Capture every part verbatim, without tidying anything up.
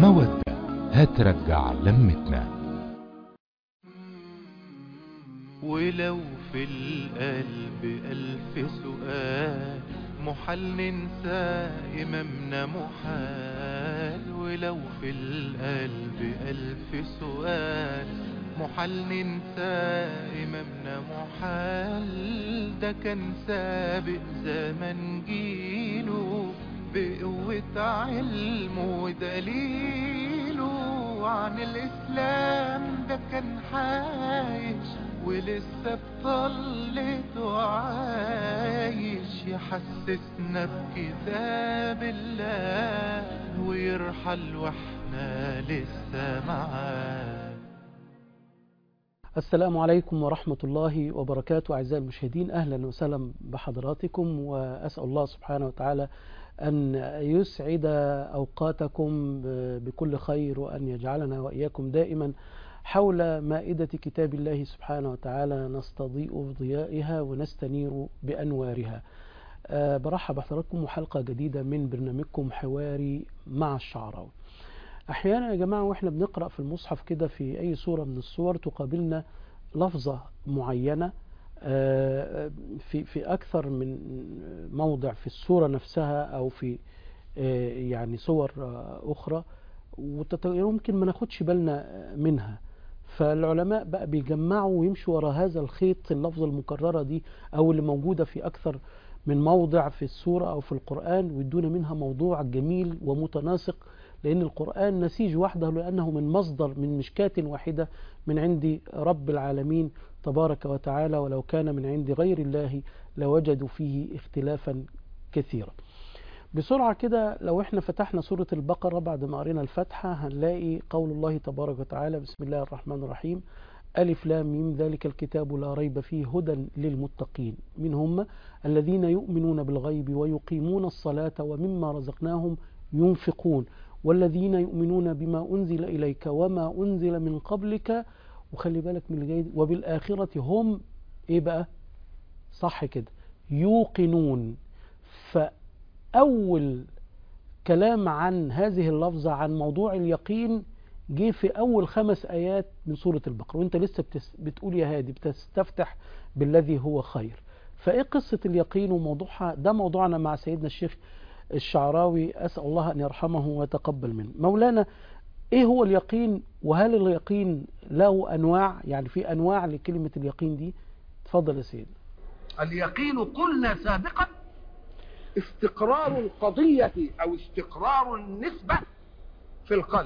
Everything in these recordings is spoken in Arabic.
مودة هترجع لمتنا. ولو في القلب ألف سؤال محال ننسى إمامنا محال. ولو في القلب ألف سؤال محال ننسى إمامنا محال. ده كان سابق زمن جيله بقوة علمه ودليله عن الإسلام. ده كان عايش ولسه بطلته عايش يحسسنا بكتاب الله ويرحل واحنا لسه معاه. السلام عليكم ورحمة الله وبركاته. أعزائي المشاهدين، أهلا وسهلا بحضراتكم، وأسأل الله سبحانه وتعالى أن يسعد أوقاتكم بكل خير، وأن يجعلنا وإياكم دائما حول مائدة كتاب الله سبحانه وتعالى نستضيء بضيائها ونستنير بأنوارها. أه برحب بحضراتكم وحلقة جديدة من برنامجكم حواري مع الشعراوي. أحيانا يا جماعة وإحنا بنقرأ في المصحف كده في أي سورة من السور تقابلنا لفظة معينة أه في في أكثر من موضع في السورة نفسها أو في أه يعني صور أخرى، ويمكن ما ناخدش بالنا منها. فالعلماء بقى بيجمعوا ويمشوا وراء هذا الخيط، اللفظة المكررة دي أو اللي موجودة في أكثر من موضع في السورة أو في القرآن، ويدونا منها موضوع جميل ومتناسق، لأن القرآن نسيج وحده، لأنه من مصدر من مشكاة واحدة من عند رب العالمين تبارك وتعالى، ولو كان من عند غير الله لوجدوا فيه اختلافا كثيرا. بسرعة كده لو احنا فتحنا سورة البقرة بعد ما قرينا الفتحة هنلاقي قول الله تبارك وتعالى: بسم الله الرحمن الرحيم، ألف لام ميم ذلك الكتاب لا ريب فيه هدى للمتقين من هم الذين يؤمنون بالغيب ويقيمون الصلاة ومما رزقناهم ينفقون والذين يؤمنون بما أنزل إليك وما أنزل من قبلك، وخلي بالك من الجيد، وبالآخرة هم إيه بقى؟ صح كده، يوقنون. ف أول كلام عن هذه اللفظة عن موضوع اليقين جه في أول خمس آيات من سورة البقرة، وانت لسه بتقول يا هادي بتستفتح بالذي هو خير. فإيه قصة اليقين وموضوعها؟ ده موضوعنا مع سيدنا الشيخ الشعراوي، أسأل الله أن يرحمه ويتقبل منه. مولانا، إيه هو اليقين؟ وهل اليقين له أنواع؟ يعني في أنواع لكلمة اليقين دي؟ تفضل يا سيدنا. اليقين قلنا سابقا استقرار القضية أو استقرار النسبة في القلب،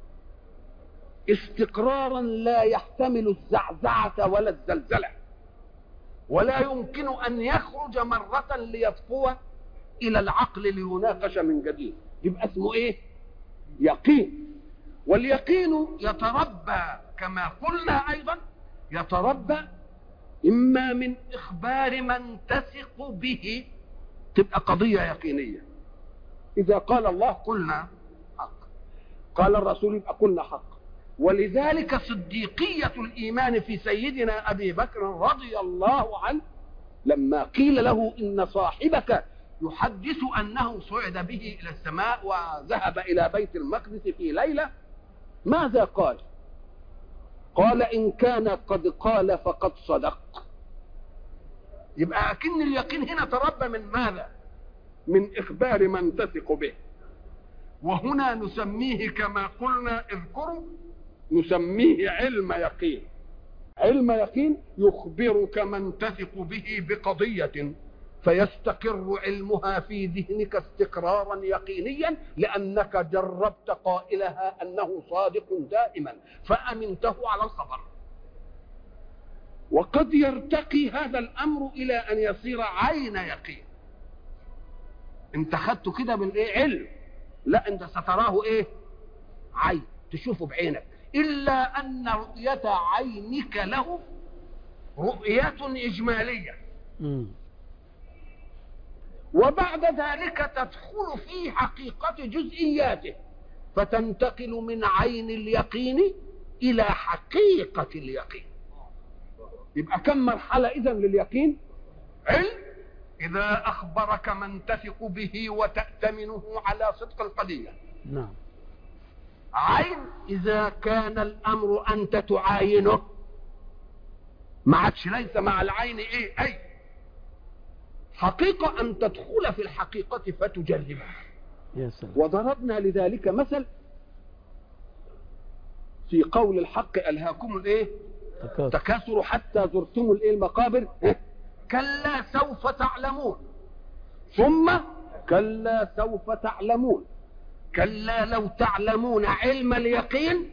استقرارا لا يحتمل الزعزعة ولا الزلزلة، ولا يمكن أن يخرج مرة ليطفو إلى العقل ليناقش من جديد. يبقى اسمه إيه؟ يقين. واليقين يتربى كما قلنا أيضا، يتربى إما من إخبار من تثق به، تبقى قضية يقينية. إذا قال الله قلنا حق، قال الرسول يبقى قلنا حق. ولذلك صديقية الإيمان في سيدنا أبي بكر رضي الله عنه لما قيل له إن صاحبك يحدث أنه صعد به إلى السماء وذهب إلى بيت المقدس في ليلة، ماذا قال؟ قال إن كان قد قال فقد صدق. يبقى أكن اليقين هنا تربى من ماذا؟ من إخبار من تثق به. وهنا نسميه كما قلنا اذكروا، نسميه علم يقين. علم يقين يخبرك من تثق به بقضية فيستقر علمها في ذهنك استقرارا يقينيا، لأنك جربت قائلها أنه صادق دائما فأمنته على الخبر. وقد يرتقي هذا الأمر إلى أن يصير عين يقين. انت خدته كده بالإيه؟ علم. لا، انت ستراه إيه؟ عين، تشوفه بعينك. إلا أن رؤية عينك له رؤية إجمالية، وبعد ذلك تدخل في حقيقة جزئياته فتنتقل من عين اليقين إلى حقيقة اليقين. يبقى كم مرحلة إذن لليقين؟ علم، إذا أخبرك من تثق به وتأتمنه على صدق القضية. نعم. عين إذا كان الأمر أنت تعاينه ما عادش ليس مع العين إيه أي حقيقة أن تدخل في الحقيقة فتجربها. يا سلام. وضربنا لذلك مثل في قول الحق ألهاكم الإيه تكاثر حتى زرتم الإيه المقابر كلا سوف تعلمون ثم كلا سوف تعلمون كلا لو تعلمون علم اليقين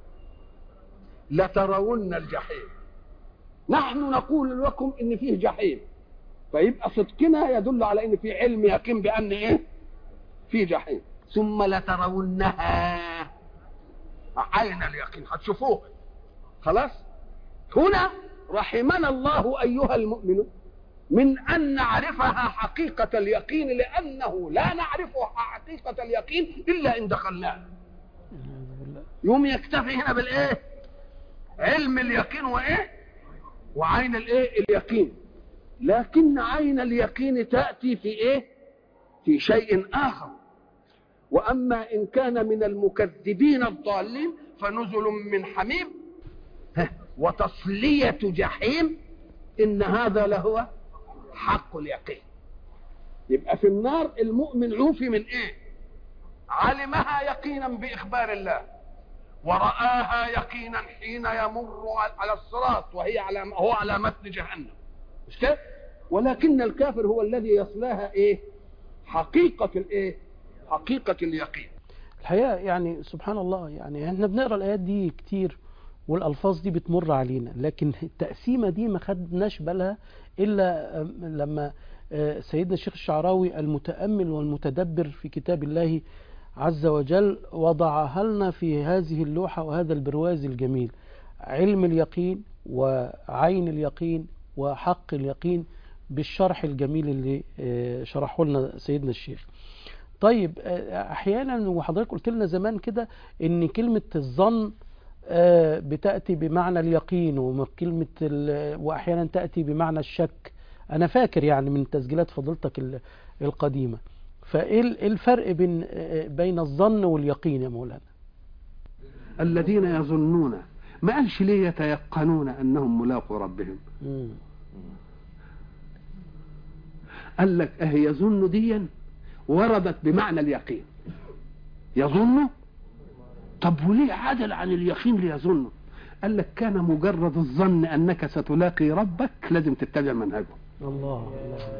لترون الجحيم. نحن نقول لكم ان فيه جحيم، فيبقى صدقنا يدل على ان في علم يقين بان ايه في جحيم. ثم لترونها عين اليقين هتشوفوه. خلاص هنا رحمنا الله ايها المؤمنون من ان نعرفها حقيقة اليقين، لانه لا نعرفها حقيقة اليقين الا ان دخلناه. يوم يكتفي هنا بالايه علم اليقين وايه وعين الايه اليقين. لكن عين اليقين تأتي في ايه في شيء اخر. واما ان كان من المكذبين الضالين فنزل من حميم وتصلية جحيم ان هذا لهو حق اليقين. يبقى في النار المؤمن عوفي من ايه علمها يقينا باخبار الله ورآها يقينا حين يمر على الصراط وهي على هو على متن جهنم مش كده. ولكن الكافر هو الذي يصلاها ايه حقيقة الايه حقيقة اليقين. الحقيقة يعني سبحان الله، يعني احنا بنقرأ الآيات دي كتير والألفاظ دي بتمر علينا، لكن التقسيمة دي ما خدناش بالها إلا لما سيدنا الشيخ الشعراوي المتأمل والمتدبر في كتاب الله عز وجل وضعها لنا في هذه اللوحة وهذا البرواز الجميل: علم اليقين وعين اليقين وحق اليقين، بالشرح الجميل اللي شرحه لنا سيدنا الشيخ. طيب احيانا وحضرتك قلت لنا زمان كده ان كلمة الظن بتأتي بمعنى اليقين وكلمة واحيانا تأتي بمعنى الشك. انا فاكر يعني من تسجيلات فضيلتك القديمة. فايه الفرق بين بين الظن واليقين يا مولانا؟ الذين يظنون ما قالش ليه يتيقنون انهم ملاقوا ربهم. مم. قال لك اهي يظن ديا وردت بمعنى اليقين. يظن طب وليه عدل عن اليقين ليظن؟ قال لك كان مجرد الظن انك ستلاقي ربك لازم تتبع منهجه. الله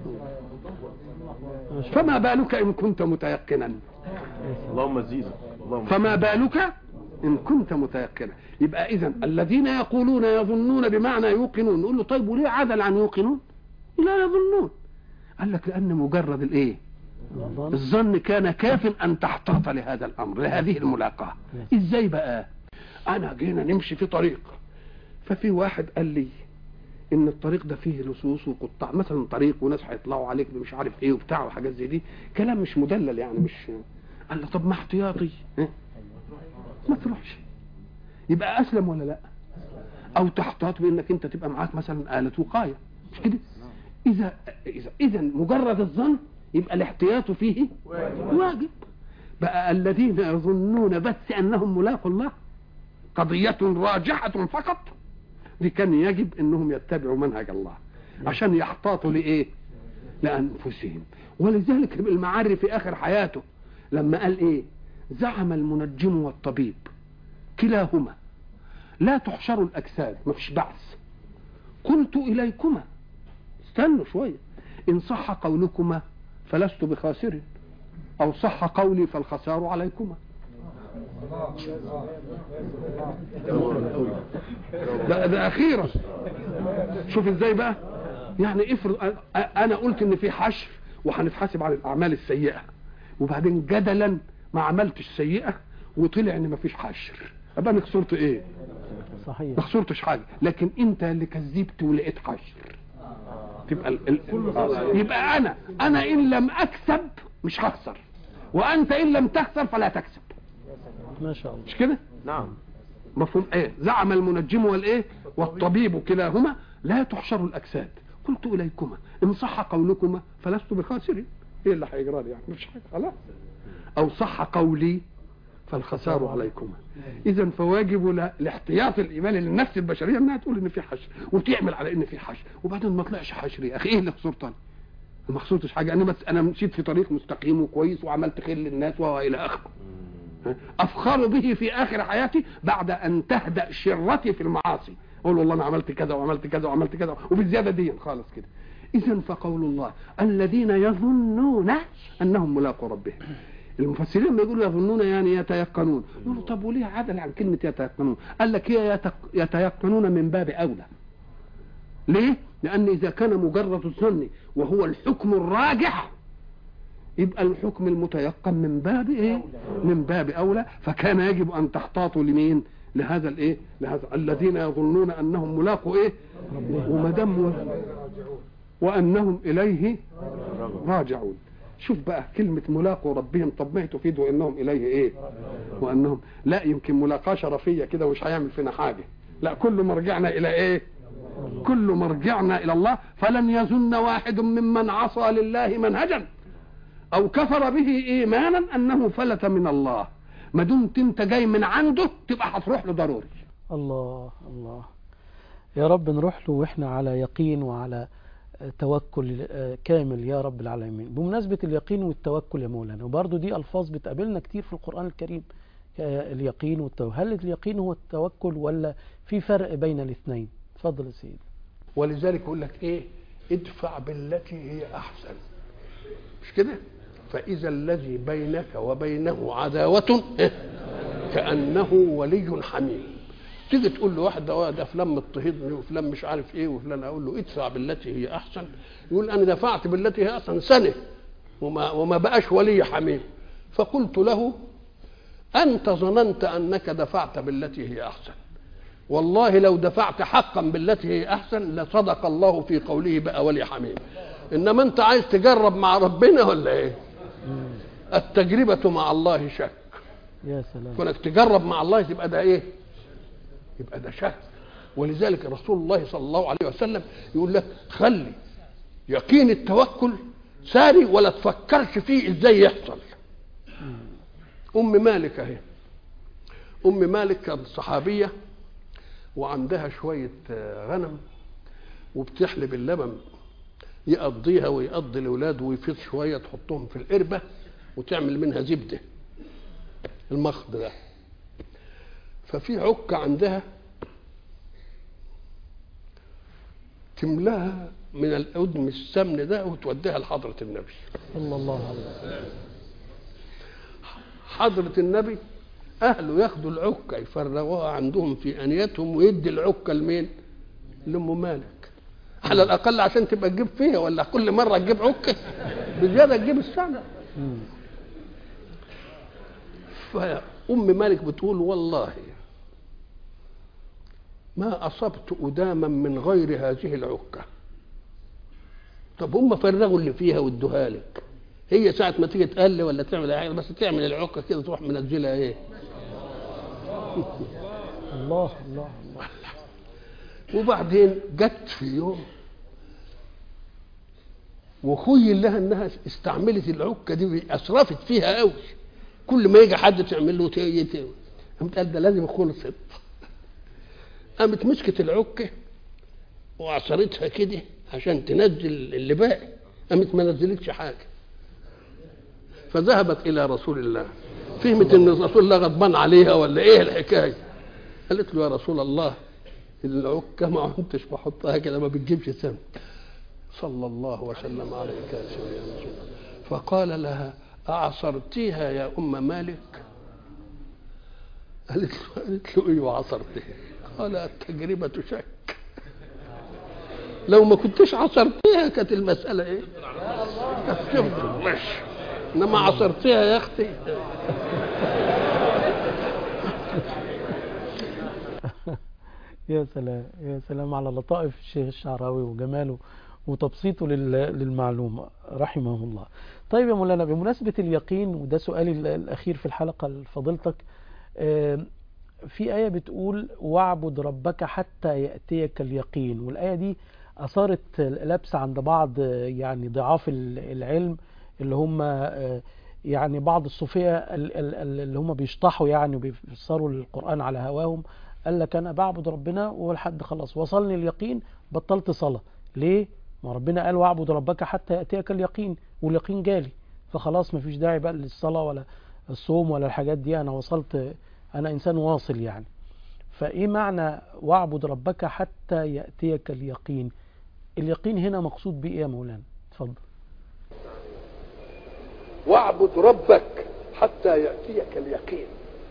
فما بالك ان كنت متيقنا. اللهم زيد. فما بالك ان كنت متيقنا. يبقى اذا الذين يقولون يظنون بمعنى يوقنون، نقول له طيب وليه عدل عن يوقنون؟ لا يظنون. قال لك لان مجرد الايه الظن كان كاف ان تحتاط لهذا الامر لهذه الملاقاه. ازاي بقى؟ انا جينا نمشي في طريق ففي واحد قال لي ان الطريق ده فيه لصوص وقطاع مثلا، طريق وناس هيطلعوا عليك مش عارف ايه وبتاع وحاجات زي دي، كلام مش مدلل يعني مش. قال له طب ما احتياطي اه؟ ما تروحش. يبقى اسلم ولا لا؟ او تحتاط بانك انت تبقى معاك مثلا آلة وقاية مش كده. اذا اذا اذا مجرد الظن يبقى الاحتياط فيه واجب. بقى الذين يظنون بس انهم ملاقوا الله قضية راجحة فقط، دي كان يجب انهم يتبعوا منهج الله عشان يحتاطوا لايه لانفسهم. ولذلك المعري في اخر حياته لما قال ايه زعم المنجم والطبيب كلاهما لا تحشر الاجساد ما فيش بعث، قلت اليكما استنوا شويه ان صح قولكما فلست بخاسر او صح قولي فالخسار عليكما. ده, ده اخيرا شوف ازاي بقى. يعني افرض انا قلت ان في حشر وهنتحاسب على الاعمال السيئه وبعدين جدلا ما عملتش سيئه وطلع ان ما فيش حشر، ابقى انا خسرت ايه؟ صحيح ما خسرتش حاجه. لكن انت اللي كذبت ولقيت حشر تبقى ال... ال... يبقى انا انا ان لم اكسب مش هخسر، وانت ان لم تخسر فلا تكسب. ما شاء الله مش كده؟ نعم. مفهوم ايه؟ زعم المنجم والايه والطبيب كلاهما لا تحشر الاجساد قلت اليكما ان صح قولكما فلست بخاسر. ايه اللي هيجرى لي يعني؟ مش حاجه خلاص. او صح قولي فالخسار عليكما. اذا فواجب الاحتياط الايماني للنفس البشريه انها تقول ان في حشر وتعمل على ان في حشر، وبعدين ما طلعش حشر يا اخي ايه اللي خسرت انا؟ ما خسرتش حاجه، انا بس انا مشيت في طريق مستقيم وكويس وعملت خير للناس والى اخره. افخر به في اخر حياتي بعد ان تهدأ شرتي في المعاصي، اقول والله انا عملت كذا وعملت كذا وعملت كذا وبالزياده دي خالص كده. اذا فقول الله الذين يظنون انهم ملاقوا ربهم. المفسرين لما يقولوا يظنون يعني يتيقنون، يقولوا طب وليه عدل عن كلمه يتيقنون؟ قال لك هي يتيقنون من باب اولى. ليه؟ لان اذا كان مجرد الظن وهو الحكم الراجح يبقى الحكم المتيقن من باب ايه؟ من باب اولى، فكان يجب ان تحتاطوا لمين؟ لهذا الايه؟ لهذا الذين يظنون انهم ملاقوا ايه؟ وما دام وانهم اليه راجعون. شوف بقى كلمه ملاقوا ربهم، طب ما هي تفيد وانهم اليه ايه؟ وانهم لا يمكن ملاقاه شرفيه كده ومش هيعمل فينا حاجه، لا كل ما رجعنا الى ايه؟ كل ما رجعنا الى الله. فلن يظن واحد ممن عصى لله منهجا او كفر به ايمانا انه فلت من الله. ما دمت انت جاي من عنده تبقى هتروح له ضروري. الله الله يا رب نروح له واحنا على يقين وعلى توكل كامل يا رب العالمين. بمناسبة اليقين والتوكل يا مولانا، وبرضه دي ألفاظ بتقابلنا كتير في القرآن الكريم، اليقين والتوكل. هل اليقين هو التوكل ولا في فرق بين الاثنين؟ اتفضل يا سيدي. ولذلك يقول لك ايه؟ ادفع بالتي هي احسن، مش كده؟ فاذا الذي بينك وبينه عداوة كأنه ولي حميم. تيجي تقول له واحد ده ده فلان مضطهدني وفلان مش عارف ايه وفلان، اقول له ادفع بالتي هي احسن، يقول انا دفعت بالتي هي احسن سنه وما وما بقاش ولي حميم. فقلت له انت ظننت انك دفعت بالتي هي احسن، والله لو دفعت حقا بالتي هي احسن لصدق الله في قوله بقى ولي حميم. انما انت عايز تجرب مع ربنا ولا ايه؟ التجربة مع الله شك. يا سلام. كونك تجرب مع الله تبقى ده ايه؟ يبقى ده شك. ولذلك رسول الله صلى الله عليه وسلم يقول لك خلي يقين التوكل ساري ولا تفكرش فيه ازاي يحصل. ام مالك اهي، ام مالك كانت صحابيه وعندها شويه غنم وبتحلب اللبن يقضيها ويقضي الاولاد ويفيض شويه تحطهم في القربه وتعمل منها زبده المخض ده. ففي عكه عندها تملاها من الأدم السمن ده وتوديها لحضرة النبي صلى الله عليه وسلم. حضرة النبي أهله ياخدوا العكة يفرغوها عندهم في أنيتهم ويدي العكة لمين؟ لأم مالك، على الأقل عشان تبقى تجيب فيها، ولا كل مرة تجيب عكة بزيادة تجيب السمن. فأم مالك بتقول والله ما أصبت أداما من غير هذه العكة. طب هم فرغوا اللي فيها وادوها لك، هي ساعة ما تيجي تقل ولا تعمل حاجة بس تعمل العكة كده تروح منزلها ايه؟ الله الله الله. وبعدين جت في يوم وخيل لها انها استعملت العكة دي اسرفت فيها قوي، كل ما يجي حد تعمل له تي تي قامت قال ده لازم خلصت. قامت مسكت العكة وعصرتها كده عشان تنزل اللي باقي، قامت ما نزلتش حاجه. فذهبت الى رسول الله، فهمت ان رسول الله غضبان عليها ولا ايه الحكايه. قالت له يا رسول الله العكه ما كنتش بحطها كده ما بتجيبش سم. صلى الله وسلم عليك يا سيدنا رسول الله. فقال لها اعصرتيها يا ام مالك؟ قالت له قالت له ايوه عصرتها. قال التجربه شك، لو ما كنتش عصرتيها كانت المسألة ايه؟ كانت ماشي، انما عصرتيها يا اختي. يا سلام يا سلام على لطائف الشيخ الشعراوي وجماله وتبسيطه للمعلومة رحمه الله. طيب يا مولانا بمناسبة اليقين، وده سؤالي الأخير في الحلقة لفضيلتك، في آية بتقول واعبد ربك حتى يأتيك اليقين، والآية دي أثارت لبس عند بعض يعني ضعاف العلم اللي هم يعني بعض الصوفية ال- ال- ال- اللي هم بيشطحوا يعني وبيفسروا القرآن على هواهم، قال لك أنا بعبد ربنا ولحد خلاص وصلني اليقين بطلت صلاة. ليه؟ ما ربنا قال واعبد ربك حتى يأتيك اليقين، واليقين جالي، فخلاص ما فيش داعي بقى للصلاة ولا الصوم ولا الحاجات دي، أنا وصلت، أنا إنسان واصل يعني. فإيه معنى واعبد ربك حتى يأتيك اليقين؟ اليقين هنا مقصود بإيه يا مولانا؟ اتفضل. واعبد ربك حتى يأتيك اليقين.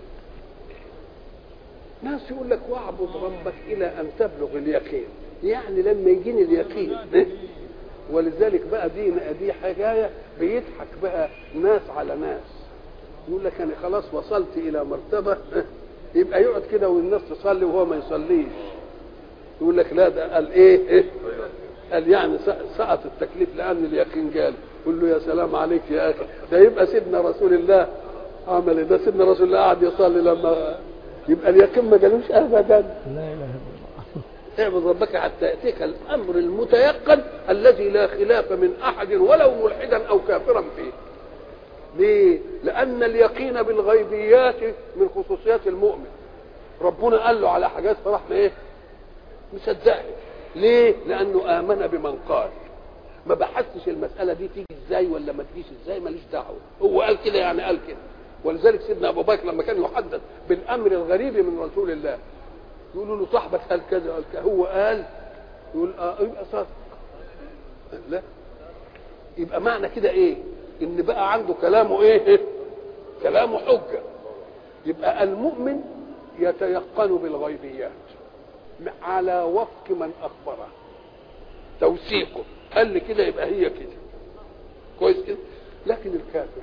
ناس يقول لك واعبد ربك إلى أن تبلغ اليقين، يعني لما يجيني اليقين. ولذلك بقى دي دي حكاية بيضحك بقى ناس على ناس، يقول لك أنا خلاص وصلت إلى مرتبة، يبقى يقعد كده والناس تصلي وهو ما يصليش، يقول لك لا ده قال إيه؟ قال يعني سقط التكليف لأن اليقين جالي. قل له يا سلام عليك يا أخي، ده يبقى سيدنا رسول الله عمل إيه؟ ده سيدنا رسول الله قعد يصلي لما يبقى اليقين ما جالوش أبدا. لا إله إلا الله. اعبد ربك حتى يأتيك الأمر المتيقن الذي لا خلاف من أحد ولو ملحدا أو كافرا فيه. ليه؟ لأن اليقين بالغيبيات من خصوصيات المؤمن. ربنا قال له على حاجات فراح ايه؟ مصدقها. ليه؟ لأنه آمن بمن قال. ما بحثش المسألة دي تيجي ازاي ولا ما تجيش ازاي، ماليش دعوة، هو قال كده يعني قال كده. ولذلك سيدنا أبو بكر لما كان يحدث بالأمر الغريب من رسول الله يقولوا له صاحبك قال كذا قال كذا، هو قال، يقول اه يبقى صادق. لا، يبقى معنى كده ايه؟ ان بقى عنده كلامه ايه؟ كلامه حجة. يبقى المؤمن يتيقن بالغيبيات على وفق من اخبره، توثيقه قال لي كده يبقى هي كده، كويس كده. لكن الكافر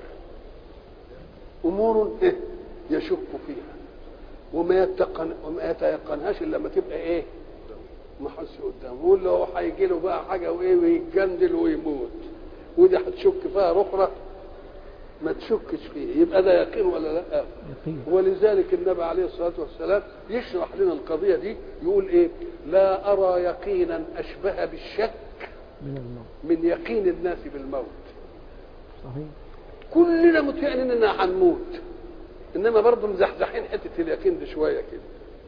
امور إيه؟ يشك فيها وما يتقن وما يتيقنهاش الا لما تبقى ايه؟ محس قدامه، يقول له هيجي له بقى حاجه وايه ويتجندل ويموت، ودي هتشك فيها اخرى ما تشكش فيه، يبقى ده يقين ولا لا؟ يقين. ولذلك النبي عليه الصلاه والسلام يشرح لنا القضيه دي، يقول ايه؟ لا ارى يقينا اشبه بالشك من الموت من يقين الناس بالموت. صحيح. كلنا متيقنين اننا هنموت، انما برضه مزحزحين حته اليقين دي شويه كده.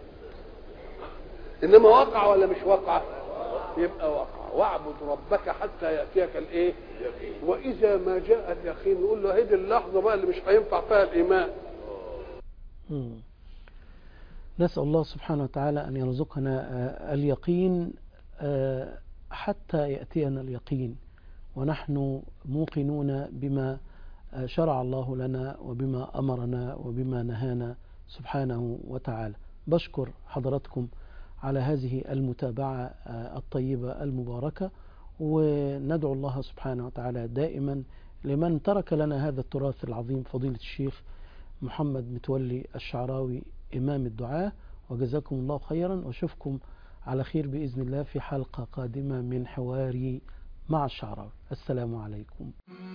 انما واقع ولا مش واقع؟ يبقى واقع. واعبد ربك حتى ياتيك الايه؟ واذا ما جاء اليقين نقول له هذه اللحظه بقى اللي مش هينفع فيها الايمان. مم. نسأل الله سبحانه وتعالى أن يرزقنا اليقين حتى يأتينا اليقين ونحن موقنون بما شرع الله لنا وبما أمرنا وبما نهانا سبحانه وتعالى. بشكر حضراتكم على هذه المتابعة الطيبة المباركة، وندعو الله سبحانه وتعالى دائما لمن ترك لنا هذا التراث العظيم فضيلة الشيخ محمد متولي الشعراوي إمام الدعاء، وجزاكم الله خيرا، واشوفكم على خير بإذن الله في حلقة قادمة من حواري مع الشعراوي. السلام عليكم.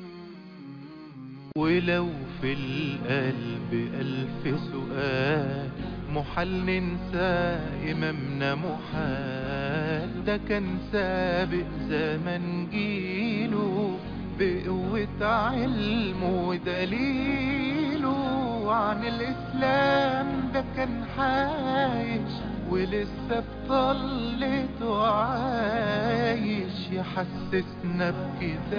ولو في القلب ألف سؤال محال ننسى إمامنا محال، ده كان سابق زمن جيله بقوة علمه ودليله عن الإسلام، ده كان عايش ولسه بطلته عايش يحسسنا بكده.